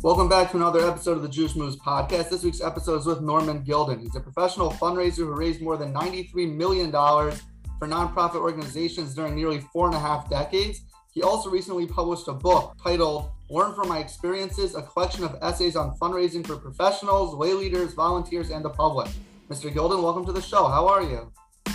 Welcome back to another episode of the Jewish Moves podcast. This week's episode is with Norman Gilden. He's a professional fundraiser who raised more than $93 million for nonprofit organizations during nearly 4.5 decades. He also recently published a book titled Learn From My Experiences, a collection of essays on fundraising for professionals, lay leaders, volunteers, and the public. Mr. Gilden, welcome to the show. How are you?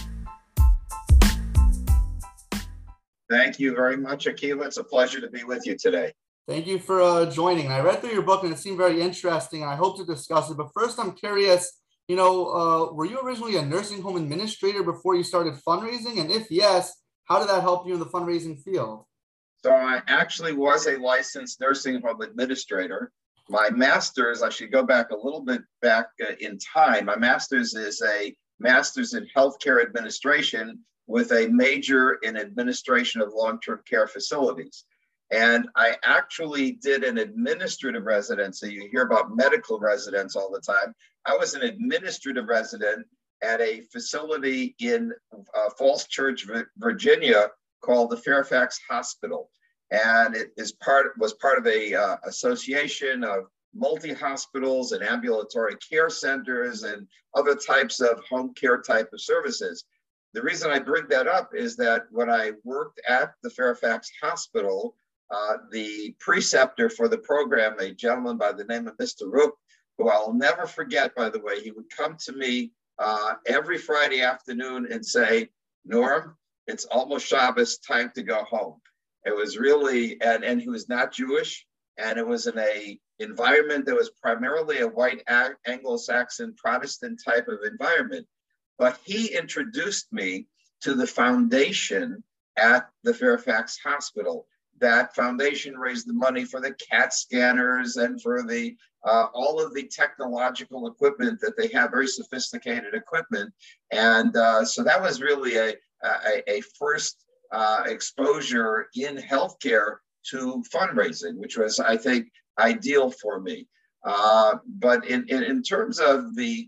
Thank you very much, Akiva. It's a pleasure to be with you today. Thank you for joining. I read through your book and it seemed very interesting, and I hope to discuss it. But first, I'm curious, were you originally a nursing home administrator before you started fundraising? And if yes, how did that help you in the fundraising field? So I actually was a licensed nursing home administrator. My master's, I should go back a little bit in time. My master's is a master's in healthcare administration with a major in administration of long-term care facilities. And I actually did an administrative residency. You hear about medical residents all the time. I was an administrative resident at a facility in Falls Church, Virginia, called the Fairfax Hospital. And it was part of a association of multi-hospitals and ambulatory care centers and other types of home care type of services. The reason I bring that up is that when I worked at the Fairfax Hospital, the preceptor for the program, a gentleman by the name of Mr. Rook, who I'll never forget, by the way, he would come to me every Friday afternoon and say, Norm, it's almost Shabbos, time to go home. It was really, and he was not Jewish, and it was in a environment that was primarily a white Anglo-Saxon Protestant type of environment. But he introduced me to the foundation at the Fairfax Hospital. That foundation raised the money for the CAT scanners and for the all of the technological equipment that they have, very sophisticated equipment. And so that was really a first exposure in healthcare to fundraising, which was, I think, ideal for me. But in terms of the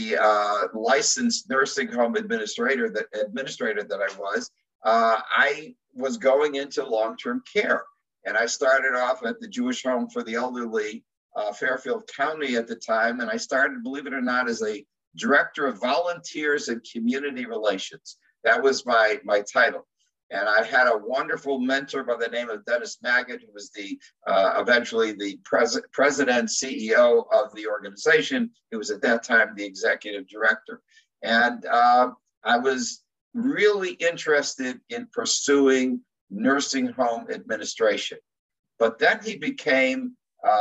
licensed nursing home administrator that I was going into long-term care. And I started off at the Jewish Home for the Elderly, Fairfield County at the time. And I started, believe it or not, as a director of volunteers and community relations. That was my title. And I had a wonderful mentor by the name of Dennis Magid, who was eventually the president, CEO of the organization. He was at that time the executive director. And I was really interested in pursuing nursing home administration. But then he became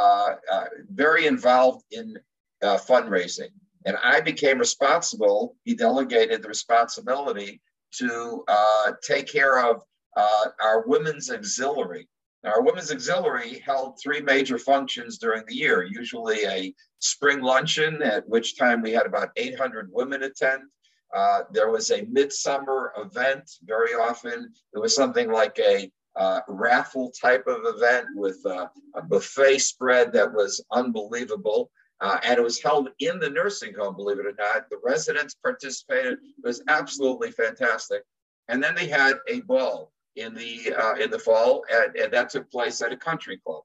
very involved in fundraising. And I became responsible, he delegated the responsibility to take care of our women's auxiliary. Now, our women's auxiliary held 3 major functions during the year, usually a spring luncheon, at which time we had about 800 women attend. There was a midsummer event. Very often it was something like a raffle type of event with a buffet spread that was unbelievable. And it was held in the nursing home, believe it or not. The residents participated. It was absolutely fantastic. And then they had a ball in the fall, and that took place at a country club.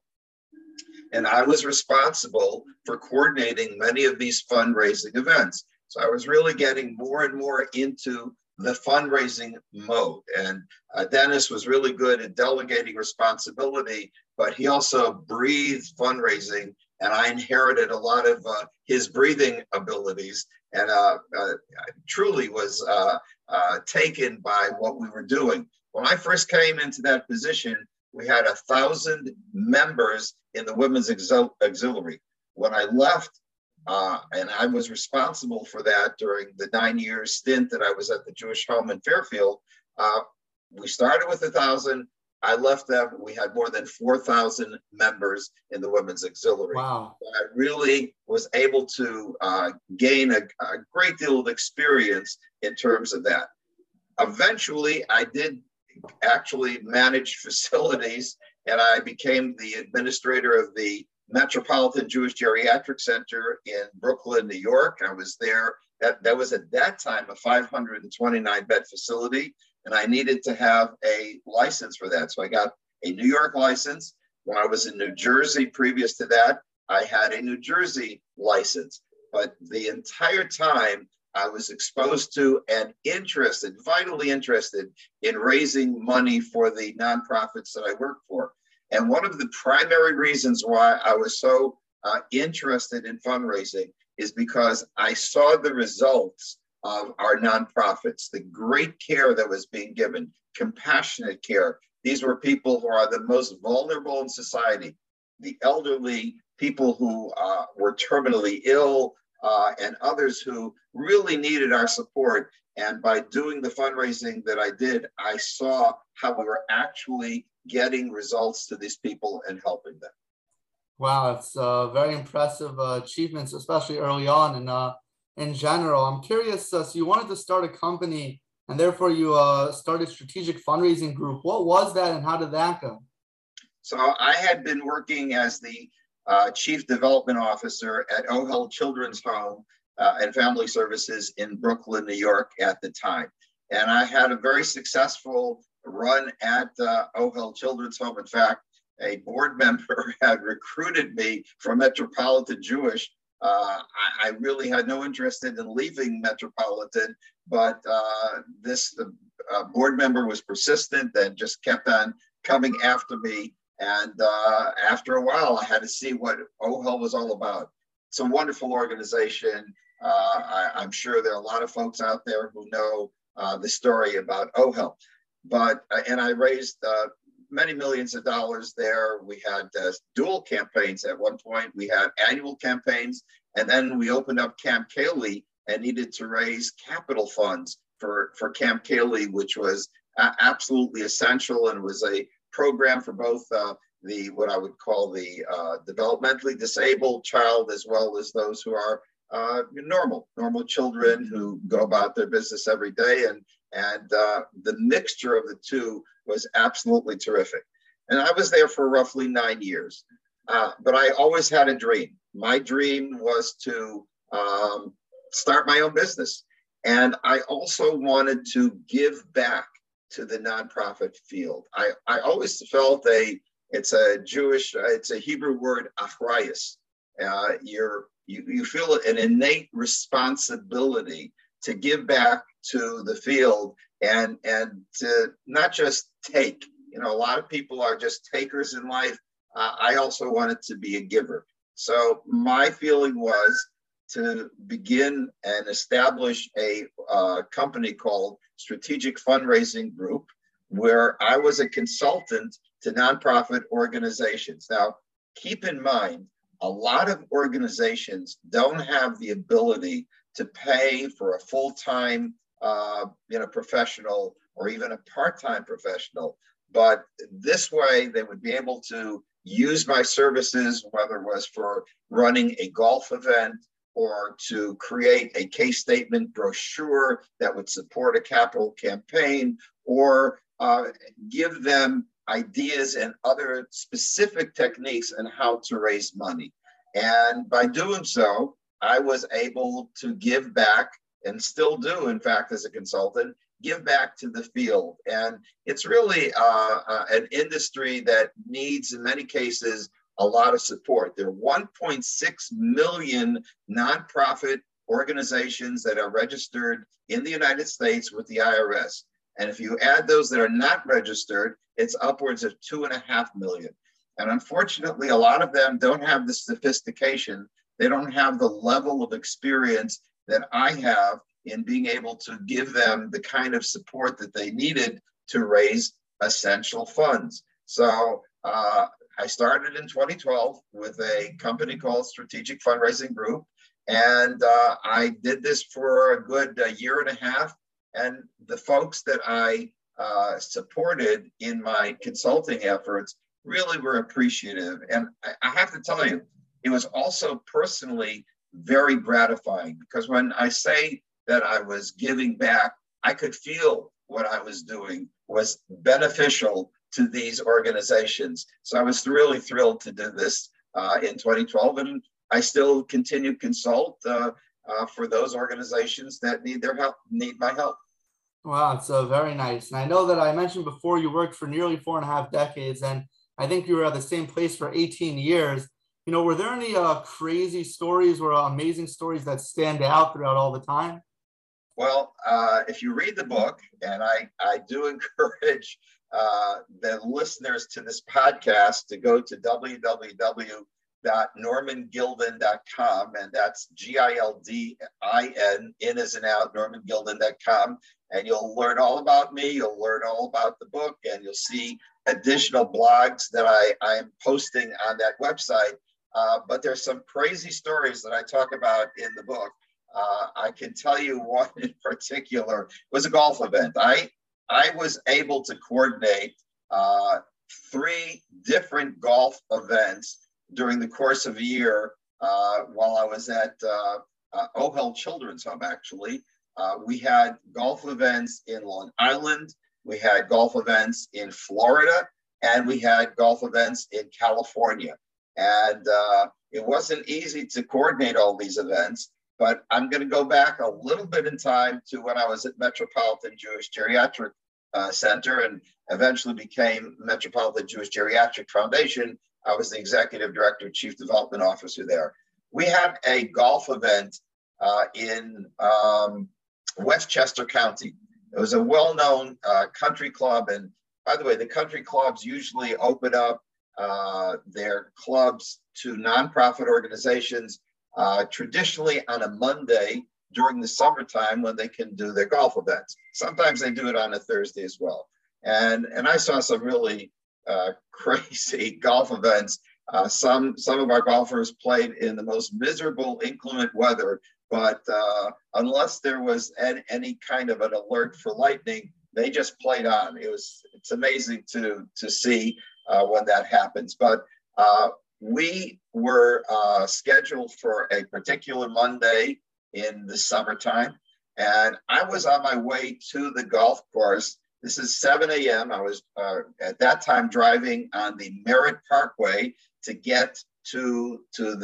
And I was responsible for coordinating many of these fundraising events. So I was really getting more and more into the fundraising mode. And Dennis was really good at delegating responsibility, but he also breathed fundraising. And I inherited a lot of his breathing abilities, and I truly was taken by what we were doing. When I first came into that position, we had 1,000 members in the women's auxiliary. When I left, and I was responsible for that during the 9-year stint that I was at the Jewish Home in Fairfield, we started with 1,000. I left them. We had more than 4,000 members in the women's auxiliary. Wow. I really was able to gain a great deal of experience in terms of that. Eventually, I did actually manage facilities, and I became the administrator of the Metropolitan Jewish Geriatric Center in Brooklyn, New York. I was there. That was at that time a 529-bed facility. And I needed to have a license for that. So I got a New York license. When I was in New Jersey previous to that, I had a New Jersey license. But the entire time I was exposed to and interested, vitally interested in raising money for the nonprofits that I work for. And one of the primary reasons why I was so interested in fundraising is because I saw the results of our nonprofits, the great care that was being given, compassionate care. These were people who are the most vulnerable in society, the elderly, people who were terminally ill, and others who really needed our support. And by doing the fundraising that I did, I saw how we were actually getting results to these people and helping them. Wow, it's very impressive achievements, especially early on and in general. I'm curious, so you wanted to start a company and therefore you started Strategic Fundraising Group. What was that and how did that go? So I had been working as the Chief Development Officer at OHEL Children's Home and Family Services in Brooklyn, New York at the time. And I had a very successful run at OHEL Children's Home. In fact, a board member had recruited me from Metropolitan Jewish. I really had no interest in leaving Metropolitan, but this board member was persistent and just kept on coming after me. And after a while, I had to see what OHEL was all about. It's a wonderful organization. I'm sure there are a lot of folks out there who know the story about OHEL. And I raised many millions of dollars there. We had dual campaigns at one point. We had annual campaigns, and then we opened up Camp Kaylee and needed to raise capital funds for Camp Kaylee, which was absolutely essential and was a program for both what I would call the developmentally disabled child, as well as those who are normal children who go about their business every day. And the mixture of the two was absolutely terrific. And I was there for roughly 9 years. But I always had a dream. My dream was to start my own business. And I also wanted to give back to the nonprofit field. I always felt it's a Hebrew word, achrayus. You feel an innate responsibility to give back to the field and to not just take. You know, a lot of people are just takers in life. I also wanted to be a giver. So my feeling was to begin and establish a company called Strategic Fundraising Group, where I was a consultant to nonprofit organizations. Now, keep in mind, a lot of organizations don't have the ability to pay for a full-time professional or even a part-time professional. But this way, they would be able to use my services, whether it was for running a golf event or to create a case statement brochure that would support a capital campaign, or give them ideas and other specific techniques on how to raise money. And by doing so, I was able to give back, and still do, in fact, as a consultant, give back to the field. And it's really an industry that needs, in many cases, a lot of support. There are 1.6 million nonprofit organizations that are registered in the United States with the IRS. And if you add those that are not registered, it's upwards of 2.5 million. And unfortunately, a lot of them don't have the sophistication. They don't have the level of experience that I have in being able to give them the kind of support that they needed to raise essential funds. So I started in 2012 with a company called Strategic Fundraising Group. And I did this for a good year and a half. And the folks that I supported in my consulting efforts really were appreciative. And I have to tell you, it was also personally very gratifying, because when I say that I was giving back, I could feel what I was doing was beneficial to these organizations. So I was really thrilled to do this in 2012, and I still continue to consult for those organizations that need my help. Wow, it's very nice. And I know that I mentioned before you worked for nearly 4.5 decades, and I think you were at the same place for 18 years. Were there any crazy stories or amazing stories that stand out throughout all the time? Well, if you read the book, and I do encourage the listeners to this podcast to go to www.normangilden.com, and that's Gildin, in as in out, normangilden.com, and you'll learn all about me, you'll learn all about the book, and you'll see additional blogs that I am posting on that website. But there's some crazy stories that I talk about in the book. I can tell you one in particular was a golf event. I was able to coordinate 3 different golf events during the course of a year while I was at OHEL Children's Home, actually. We had golf events in Long Island, we had golf events in Florida, and we had golf events in California. And it wasn't easy to coordinate all these events, but I'm going to go back a little bit in time to when I was at Metropolitan Jewish Geriatric Center and eventually became Metropolitan Jewish Geriatric Foundation. I was the executive director, chief development officer there. We had a golf event in Westchester County. It was a well-known country club. And by the way, the country clubs usually open up their clubs to nonprofit organizations traditionally on a Monday during the summertime when they can do their golf events. Sometimes they do it on a Thursday as well. And I saw some really crazy golf events. Some of our golfers played in the most miserable, inclement weather, but unless there was any kind of an alert for lightning, they just played on. It's amazing to see when that happens. But we were scheduled for a particular Monday in the summertime, and I was on my way to the golf course. This is 7 a.m. I was at that time driving on the Merritt Parkway to get to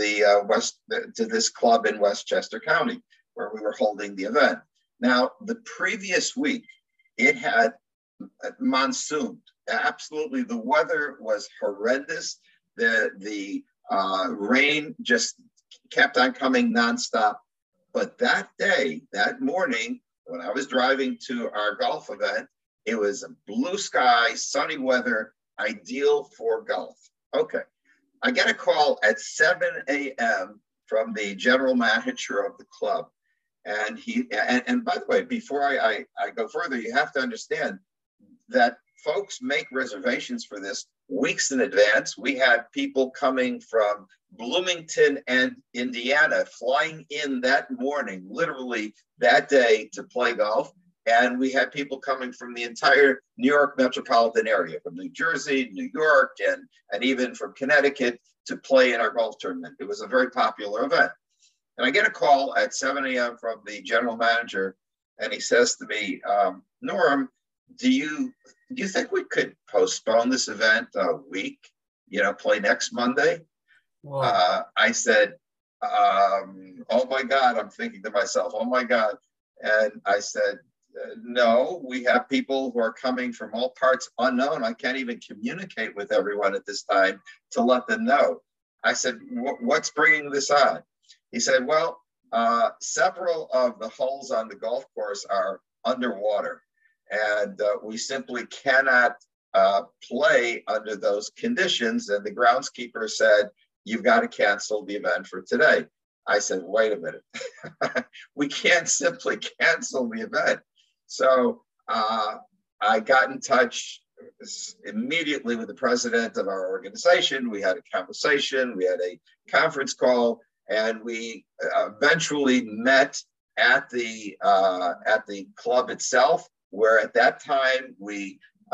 this club in Westchester County where we were holding the event. Now, the previous week, it had monsooned. Absolutely, the weather was horrendous. The rain just kept on coming nonstop. But that day, that morning, when I was driving to our golf event, it was blue sky, sunny weather, ideal for golf. Okay. I get a call at 7 a.m. from the general manager of the club. And and by the way, before I go further, you have to understand that folks make reservations for this weeks in advance. We had people coming from Bloomington and Indiana flying in that morning, literally that day, to play golf. And we had people coming from the entire New York metropolitan area, from New Jersey, New York, and even from Connecticut to play in our golf tournament. It was a very popular event. And I get a call at 7 a.m. from the general manager, and he says to me, Norm, do you think we could postpone this event a week, play next Monday? I said, oh my God, I'm thinking to myself, oh my God. And I said, no, we have people who are coming from all parts unknown. I can't even communicate with everyone at this time to let them know. I said, what's bringing this on? He said, well, several of the holes on the golf course are underwater, and we simply cannot play under those conditions. And the groundskeeper said, you've got to cancel the event for today. I said, wait a minute. We can't simply cancel the event. So I got in touch immediately with the president of our organization. We had a conversation, we had a conference call, and we eventually met at the club itself, where at that time we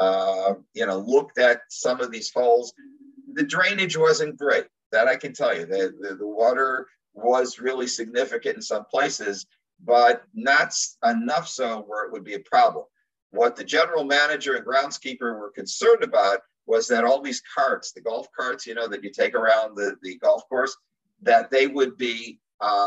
looked at some of these holes. The drainage wasn't great, that I can tell you. The water was really significant in some places, but not enough so where it would be a problem. What the general manager and groundskeeper were concerned about was that all these carts, the golf carts, that you take around the golf course, that they would be,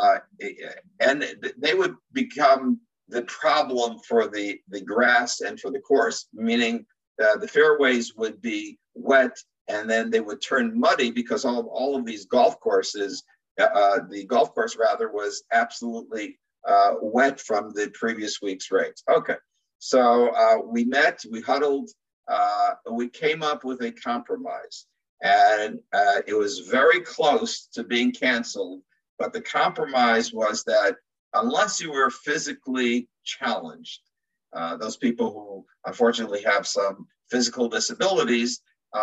and they would become the problem for the grass and for the course, meaning the fairways would be wet and then they would turn muddy because all of these golf courses, the golf course rather, was absolutely wet from the previous week's rains. Okay, so we met, we huddled, we came up with a compromise, and it was very close to being canceled, but the compromise was that unless you were physically challenged, those people who unfortunately have some physical disabilities,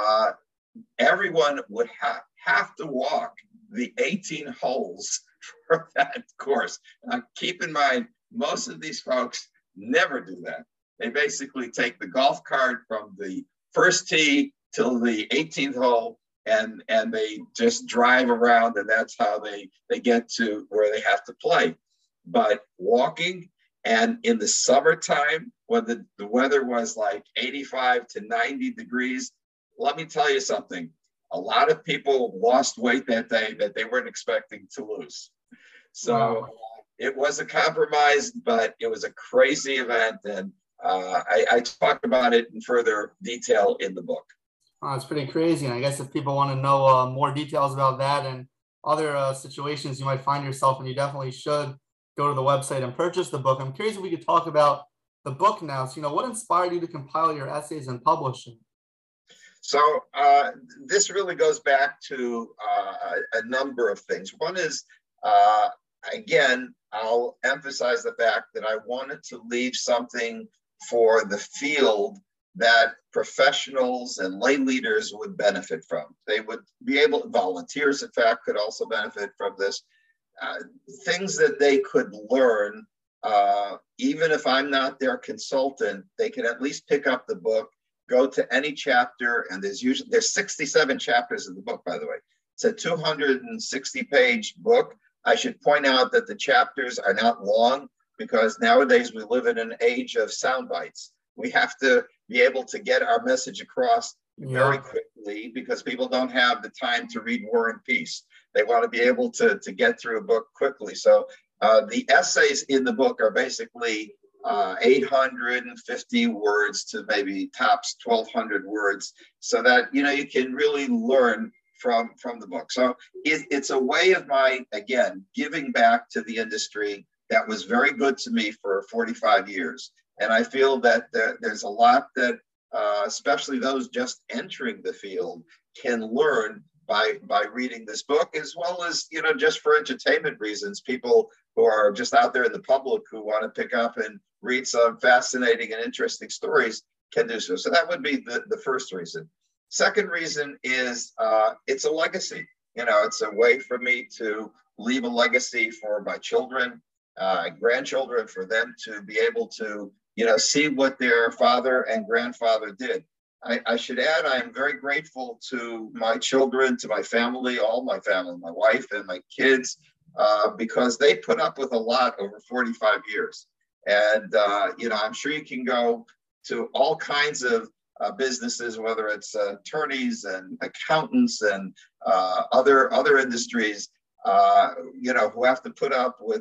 everyone would have to walk the 18 holes for that course. Now, keep in mind, most of these folks never do that. They basically take the golf cart from the first tee till the 18th hole, and they just drive around, and that's how they get to where they have to play. But walking, and in the summertime, when the weather was like 85 to 90 degrees, let me tell you something. A lot of people lost weight that day that they weren't expecting to lose. So it was a compromise, but it was a crazy event. And I talk about it in further detail in the book. Oh, it's pretty crazy. And I guess if people want to know more details about that and other situations you might find yourself in, you definitely should go to the website and purchase the book. I'm curious if we could talk about the book now. So, what inspired you to compile your essays and publish them? So this really goes back to a number of things. One is, again, I'll emphasize the fact that I wanted to leave something for the field that professionals and lay leaders would benefit from. They would be able, volunteers, in fact, could also benefit from this. Things that they could learn, even if I'm not their consultant, they could at least pick up the book, go to any chapter, and there's 67 chapters in the book, by the way. It's a 260-page book. I should point out that the chapters are not long, because nowadays we live in an age of sound bites. We have to be able to get our message across very quickly, because people don't have the time to read War and Peace. They want to be able to get through a book quickly. So the essays in the book are basically 850 words to maybe tops 1,200 words, so that you can really learn from the book. So it's a way of my, again, giving back to the industry that was very good to me for 45 years. And I feel that there's a lot that especially those just entering the field can learn by reading this book, as well as, just for entertainment reasons, people who are just out there in the public who want to pick up and read some fascinating and interesting stories can do so. So that would be the first reason. Second reason is it's a legacy. It's a way for me to leave a legacy for my children, grandchildren, for them to be able to, see what their father and grandfather did. I should add, I am very grateful to my children, to my family, all my family, my wife and my kids, because they put up with a lot over 45 years. And, I'm sure you can go to all kinds of businesses, whether it's attorneys and accountants and other industries, who have to put up with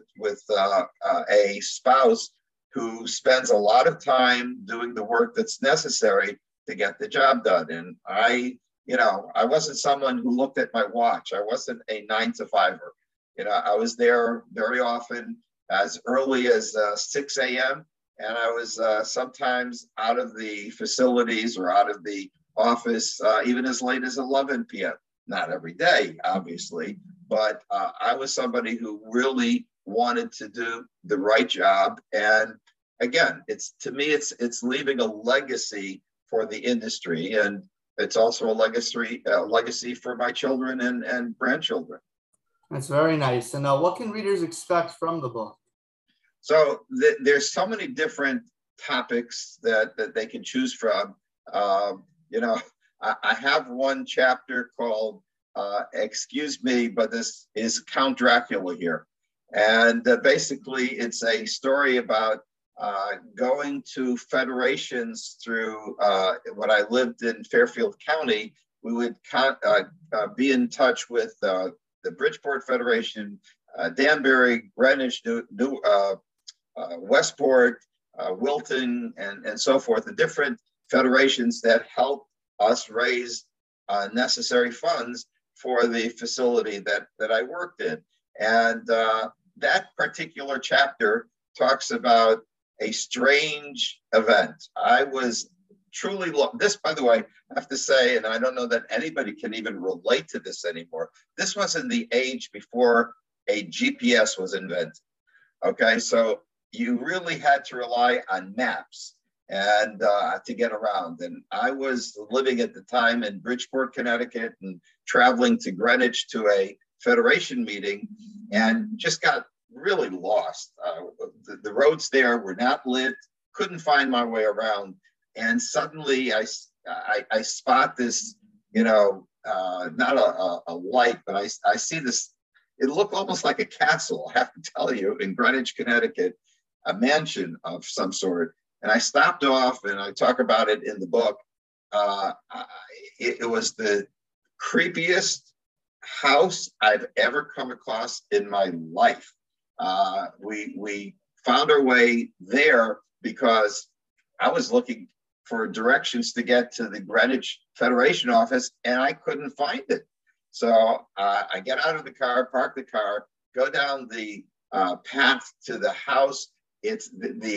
a spouse who spends a lot of time doing the work that's necessary to get the job done. And I wasn't someone who looked at my watch. I wasn't a 9-to-5-er. I was there very often as early as 6 a.m. And I was sometimes out of the facilities or out of the office even as late as 11 p.m. Not every day, obviously, but I was somebody who really wanted to do the right job. And again, it's leaving a legacy for the industry, and it's also a legacy for my children and grandchildren. That's very nice. And what can readers expect from the book? So there's so many different topics that they can choose from. I have one chapter called Excuse Me, but this is Count Dracula here. And basically it's a story about going to federations through when I lived in Fairfield County. We would be in touch with the Bridgeport Federation, Danbury, Greenwich, Westport, Wilton, and so forth, the different federations that help us raise necessary funds for the facility that I worked in. And that particular chapter talks about a strange event. I was truly, this, by the way, I have to say, and I don't know that anybody can even relate to this anymore. This was in the age before a GPS was invented. Okay, so you really had to rely on maps and to get around. And I was living at the time in Bridgeport, Connecticut, and traveling to Greenwich to a Federation meeting, and just got really lost. The roads there were not lit, couldn't find my way around. And suddenly I spot this, not a light, but I see this. It looked almost like a castle, I have to tell you, in Greenwich, Connecticut, a mansion of some sort. And I stopped off, and I talk about it in the book. It was the creepiest house I've ever come across in my life. We found our way there because I was looking for directions to get to the Greenwich Federation office, and I couldn't find it. So I get out of the car, park the car, go down the path to the house. It's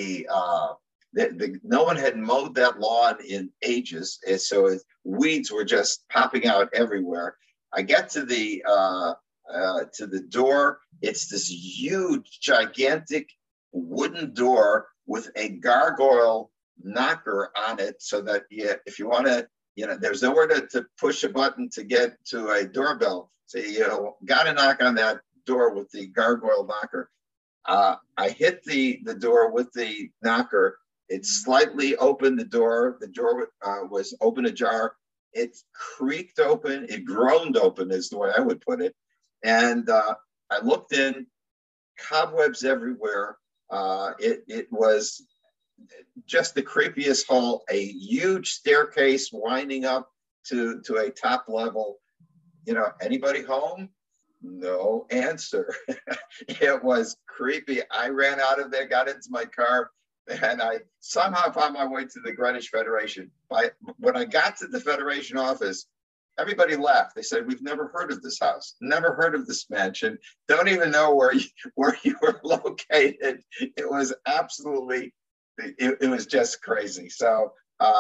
no one had mowed that lawn in ages, and so weeds were just popping out everywhere. I get to the door. It's this huge, gigantic wooden door with a gargoyle knocker on it, so that if you want to, there's nowhere to push a button to get to a doorbell. So you got to knock on that door with the gargoyle knocker. I hit the door with the knocker. It slightly opened the door. The door was open ajar. It creaked open. It groaned open is the way I would put it. And I looked in, cobwebs everywhere. It was just the creepiest hall, a huge staircase winding up to a top level. Anybody home? No answer. It was creepy. I ran out of there, got into my car, and I somehow found my way to the Greenwich Federation. When I got to the Federation office, everybody laughed. They said, "We've never heard of this house, never heard of this mansion, don't even know where you were located." It was absolutely, it was just crazy. So,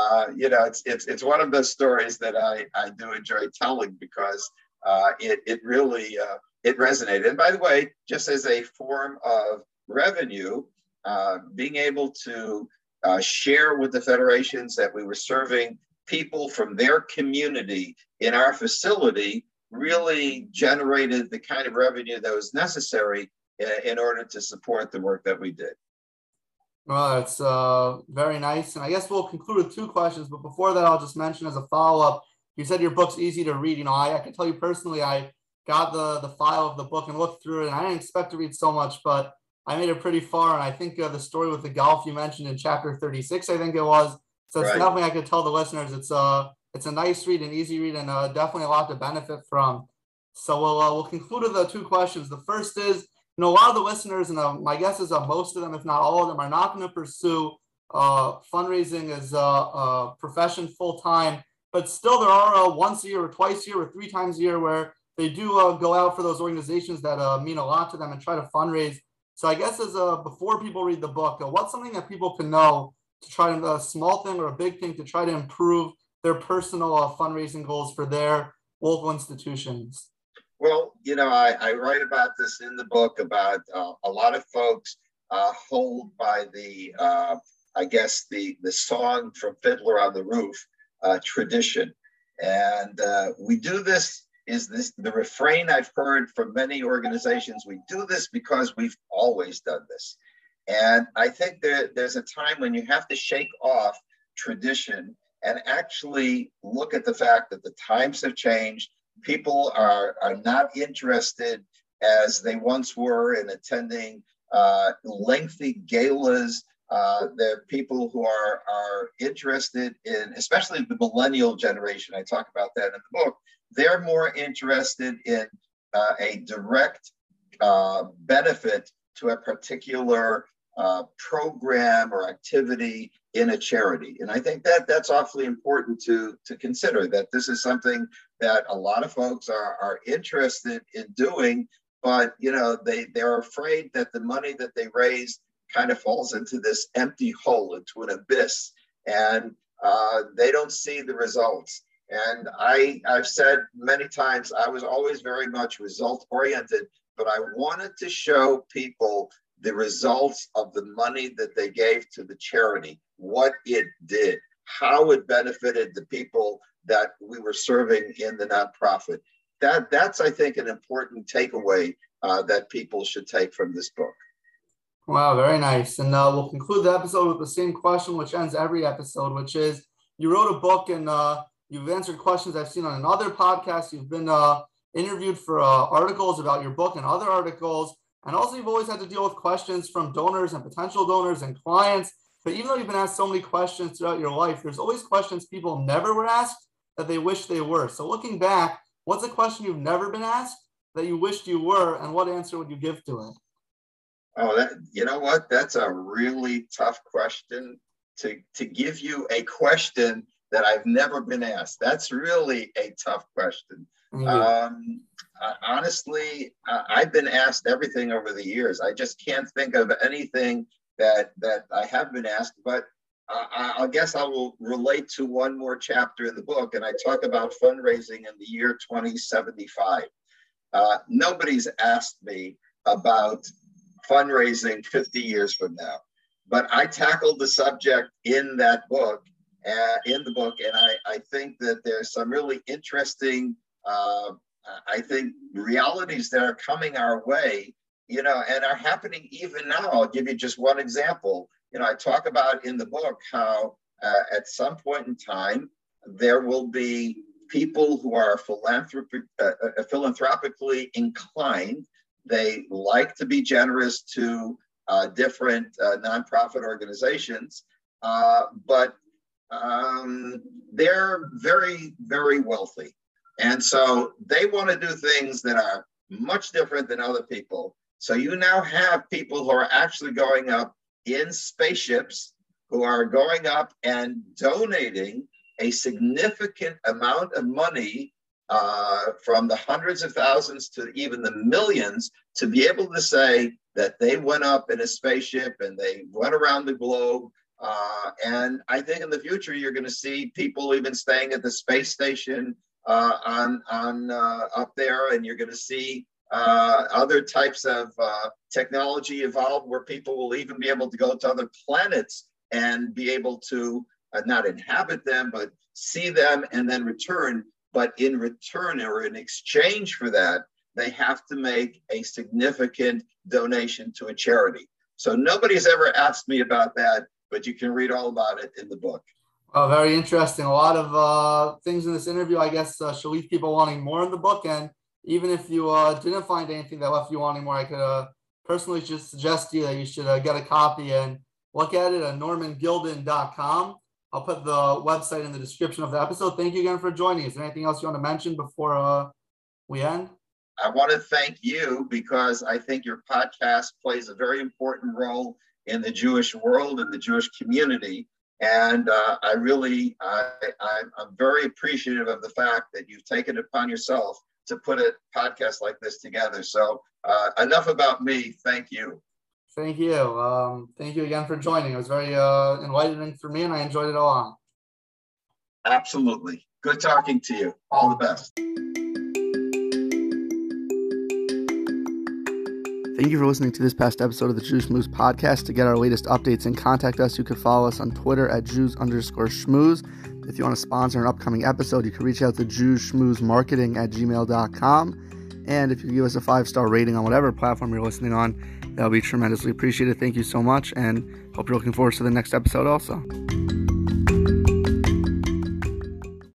it's one of those stories that I do enjoy telling because it really, it resonated. And by the way, just as a form of revenue, being able to share with the federations that we were serving people from their community in our facility really generated the kind of revenue that was necessary in order to support the work that we did. Well, it's very nice. And I guess we'll conclude with two questions. But before that, I'll just mention as a follow-up, you said your book's easy to read. I can tell you personally, I got the file of the book and looked through it, and I didn't expect to read so much, but I made it pretty far. And I think the story with the golf you mentioned in chapter 36, I think it was. So it's definitely, I could tell the listeners, it's a nice read, an easy read, and definitely a lot to benefit from. So we'll conclude with the two questions. The first is, a lot of the listeners, and my guess is most of them, if not all of them, are not going to pursue fundraising as a profession full time. But still, there are once a year or twice a year or 3 times a year where they do go out for those organizations that mean a lot to them and try to fundraise. So I guess as before people read the book, what's something that people can know to try to, a small thing or a big thing, to try to improve their personal fundraising goals for their local institutions? Well, I write about this in the book about a lot of folks hold by the, I guess, the song from Fiddler on the Roof tradition. And we do this, the refrain I've heard from many organizations, we do this because we've always done this. And I think there's a time when you have to shake off tradition and actually look at the fact that the times have changed. People are not interested as they once were in attending lengthy galas. There are people who are interested in, especially the millennial generation, I talk about that in the book, they're more interested in a direct benefit to a particular program or activity in a charity. And I think that that's awfully important to consider, that this is something that a lot of folks are interested in doing, but they're afraid that the money that they raise kind of falls into this empty hole, into an abyss, and they don't see the results. And I've said many times, I was always very much result oriented, but I wanted to show people the results of the money that they gave to the charity, what it did, how it benefited the people that we were serving in the nonprofit. That's, I think, an important takeaway that people should take from this book. Wow, very nice. And we'll conclude the episode with the same question, which ends every episode, which is, you wrote a book and you've answered questions I've seen on another podcast. You've been interviewed for articles about your book and other articles. And also, you've always had to deal with questions from donors and potential donors and clients. But even though you've been asked so many questions throughout your life, there's always questions people never were asked that they wish they were. So looking back, what's a question you've never been asked that you wished you were, and what answer would you give to it? Oh, you know what? That's a really tough question to give you a question that I've never been asked. That's really a tough question. Honestly, I've been asked everything over the years. I just can't think of anything that I have been asked, but I guess I will relate to one more chapter in the book, and I talk about fundraising in the year 2075. Nobody's asked me about fundraising 50 years from now, but I tackled the subject in the book, and I think that there's some really interesting I think realities that are coming our way, and are happening even now. I'll give you just one example. I talk about in the book how at some point in time, there will be people who are philanthropically inclined. They like to be generous to different nonprofit organizations, but they're very, very wealthy. And so they want to do things that are much different than other people. So you now have people who are actually going up in spaceships, who are going up and donating a significant amount of money, from the hundreds of thousands to even the millions, to be able to say that they went up in a spaceship and they went around the globe. And I think in the future, you're going to see people even staying at the space station up there, and you're going to see other types of technology evolve where people will even be able to go to other planets and be able to not inhabit them, but see them and then return. But in return, or in exchange for that, they have to make a significant donation to a charity. So nobody's ever asked me about that, but you can read all about it in the book. Oh, very interesting. A lot of things in this interview, I guess, should leave people wanting more in the book. And even if you didn't find anything that left you wanting more, I could personally just suggest to you that you should get a copy and look at it at normangilden.com. I'll put the website in the description of the episode. Thank you again for joining. Is there anything else you want to mention before we end? I want to thank you, because I think your podcast plays a very important role in the Jewish world and the Jewish community. And I'm very appreciative of the fact that you've taken it upon yourself to put a podcast like this together. So enough about me. Thank you. Thank you. Thank you again for joining. It was very enlightening for me, and I enjoyed it a lot. Absolutely. Good talking to you. All the best. Thank you for listening to this past episode of the Jewish Schmooze podcast. To get our latest updates and contact us, you can follow us on Twitter at Jews_Schmooze. If you want to sponsor an upcoming episode, you can reach out to JewSchmoozeMarketing@gmail.com. And if you give us a 5-star rating on whatever platform you're listening on, that would be tremendously appreciated. Thank you so much, and hope you're looking forward to the next episode also.